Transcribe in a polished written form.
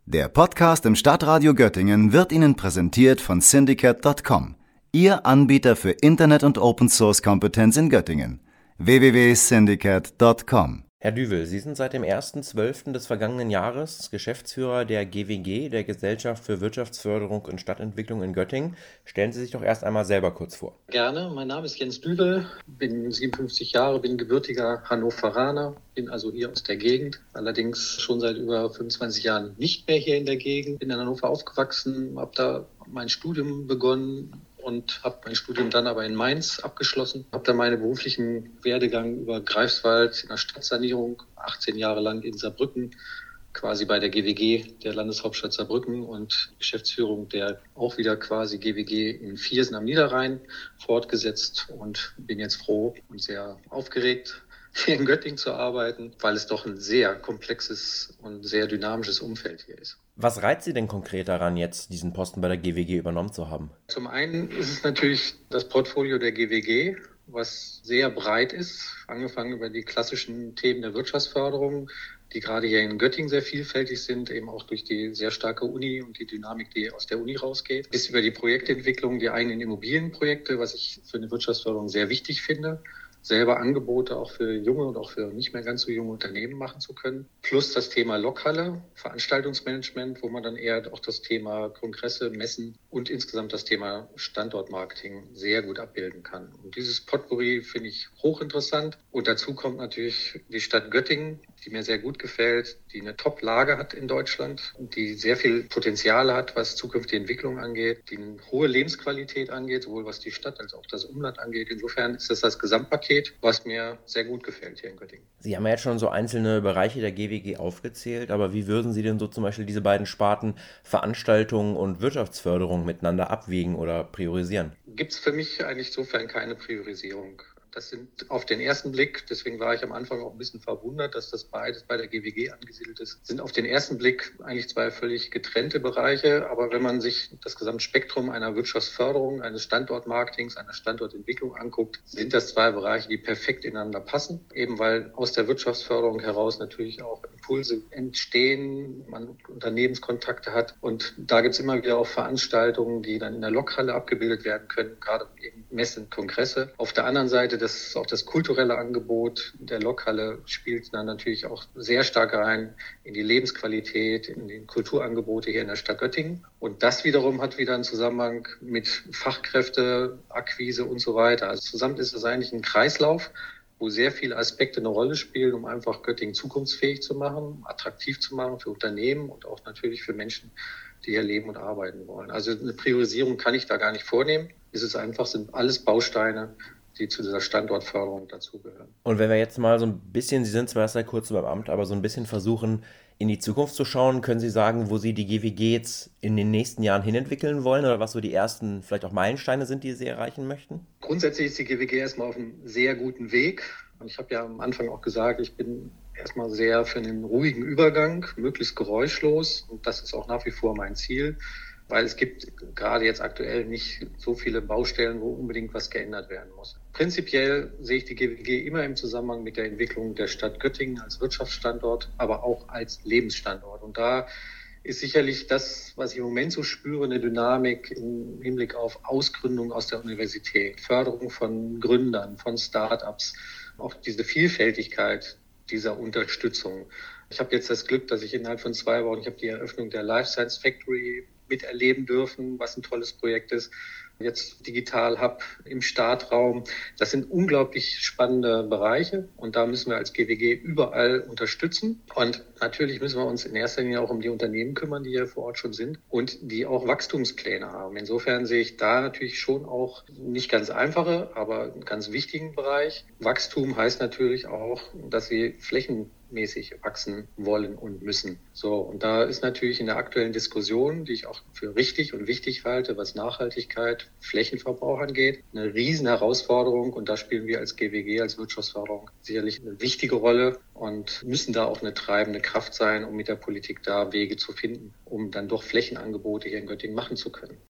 Der Podcast im Stadtradio Göttingen wird Ihnen präsentiert von Syndicate.com, Ihr Anbieter für Internet- und Open-Source-Kompetenz in Göttingen. www.syndicate.com. Herr Düvel, Sie sind seit dem 1.12. des vergangenen Jahres Geschäftsführer der GWG, der Gesellschaft für Wirtschaftsförderung und Stadtentwicklung in Göttingen. Stellen Sie sich doch erst einmal selber kurz vor. Gerne, mein Name ist Jens Düvel, bin 57 Jahre, bin gebürtiger Hannoveraner, bin also hier aus der Gegend, allerdings schon seit über 25 Jahren nicht mehr hier in der Gegend, bin in Hannover aufgewachsen, habe da mein Studium begonnen und habe mein Studium dann aber in Mainz abgeschlossen. Habe dann meinen beruflichen Werdegang über Greifswald in der Stadtsanierung, 18 Jahre lang in Saarbrücken, quasi bei der GWG der Landeshauptstadt Saarbrücken und Geschäftsführung der auch wieder quasi GWG in Viersen am Niederrhein fortgesetzt und bin jetzt froh und sehr aufgeregt, hier in Göttingen zu arbeiten, weil es doch ein sehr komplexes und sehr dynamisches Umfeld hier ist. Was reizt Sie denn konkret daran, jetzt diesen Posten bei der GWG übernommen zu haben? Zum einen ist es natürlich das Portfolio der GWG, was sehr breit ist, angefangen über die klassischen Themen der Wirtschaftsförderung, die gerade hier in Göttingen sehr vielfältig sind, eben auch durch die sehr starke Uni und die Dynamik, die aus der Uni rausgeht, bis über die Projektentwicklung, die eigenen Immobilienprojekte, was ich für eine Wirtschaftsförderung sehr wichtig finde, selber Angebote auch für junge und auch für nicht mehr ganz so junge Unternehmen machen zu können. Plus das Thema Lokhalle, Veranstaltungsmanagement, wo man dann eher auch das Thema Kongresse, Messen und insgesamt das Thema Standortmarketing sehr gut abbilden kann. Und dieses Potpourri finde ich hochinteressant. Und dazu kommt natürlich die Stadt Göttingen, die mir sehr gut gefällt, die eine Top-Lage hat in Deutschland und die sehr viel Potenzial hat, was zukünftige Entwicklung angeht, die eine hohe Lebensqualität angeht, sowohl was die Stadt als auch das Umland angeht. Insofern ist das Gesamtpaket, was mir sehr gut gefällt hier in Göttingen. Sie haben ja jetzt schon so einzelne Bereiche der GWG aufgezählt, aber wie würden Sie denn so zum Beispiel diese beiden Sparten Veranstaltungen und Wirtschaftsförderung miteinander abwägen oder priorisieren? Gibt es für mich eigentlich insofern keine Priorisierung. Das sind auf den ersten Blick, deswegen war ich am Anfang auch ein bisschen verwundert, dass das beides bei der GWG angesiedelt ist, sind auf den ersten Blick eigentlich zwei völlig getrennte Bereiche. Aber wenn man sich das Gesamtspektrum einer Wirtschaftsförderung, eines Standortmarketings, einer Standortentwicklung anguckt, sind das zwei Bereiche, die perfekt ineinander passen. Eben weil aus der Wirtschaftsförderung heraus natürlich auch Impulse entstehen, man Unternehmenskontakte hat. Und da gibt es immer wieder auch Veranstaltungen, die dann in der Lokhalle abgebildet werden können, gerade eben Messen, Kongresse. Auf der anderen Seite auch das kulturelle Angebot der Lokhalle spielt dann natürlich auch sehr stark rein in die Lebensqualität, in die Kulturangebote hier in der Stadt Göttingen. Und das wiederum hat wieder einen Zusammenhang mit Fachkräfteakquise und so weiter. Also zusammen ist es eigentlich ein Kreislauf, wo sehr viele Aspekte eine Rolle spielen, um einfach Göttingen zukunftsfähig zu machen, attraktiv zu machen für Unternehmen und auch natürlich für Menschen, die hier leben und arbeiten wollen. Also eine Priorisierung kann ich da gar nicht vornehmen. Es ist einfach, sind alles Bausteine, die zu dieser Standortförderung dazugehören. Und wenn wir jetzt mal so ein bisschen, Sie sind zwar erst seit kurzem beim Amt, aber so ein bisschen versuchen, in die Zukunft zu schauen, können Sie sagen, wo Sie die GWG jetzt in den nächsten Jahren hinentwickeln wollen oder was so die ersten vielleicht auch Meilensteine sind, die Sie erreichen möchten? Grundsätzlich ist die GWG erstmal auf einem sehr guten Weg. Und ich habe ja am Anfang auch gesagt, ich bin erstmal sehr für einen ruhigen Übergang, möglichst geräuschlos. Und das ist auch nach wie vor mein Ziel. Weil es gibt gerade jetzt aktuell nicht so viele Baustellen, wo unbedingt was geändert werden muss. Prinzipiell sehe ich die GWG immer im Zusammenhang mit der Entwicklung der Stadt Göttingen als Wirtschaftsstandort, aber auch als Lebensstandort. Und da ist sicherlich das, was ich im Moment so spüre, eine Dynamik im Hinblick auf Ausgründung aus der Universität, Förderung von Gründern, von Start-ups, auch diese Vielfältigkeit dieser Unterstützung. Ich habe jetzt das Glück, dass ich innerhalb von 2 Wochen, ich habe die Eröffnung der Life Science Factory miterleben dürfen, was ein tolles Projekt ist. Jetzt Digital Hub im Startraum. Das sind unglaublich spannende Bereiche und da müssen wir als GWG überall unterstützen. Und natürlich müssen wir uns in erster Linie auch um die Unternehmen kümmern, die hier vor Ort schon sind und die auch Wachstumspläne haben. Insofern sehe ich da natürlich schon auch nicht ganz einfache, aber einen ganz wichtigen Bereich. Wachstum heißt natürlich auch, dass sie flächenmäßig wachsen wollen und müssen. So, und da ist natürlich in der aktuellen Diskussion, die ich auch für richtig und wichtig halte, was Nachhaltigkeit, Flächenverbrauch angeht, eine riesen Herausforderung und da spielen wir als GWG, als Wirtschaftsförderung sicherlich eine wichtige Rolle und müssen da auch eine treibende Kraft sein, um mit der Politik da Wege zu finden, um dann doch Flächenangebote hier in Göttingen machen zu können.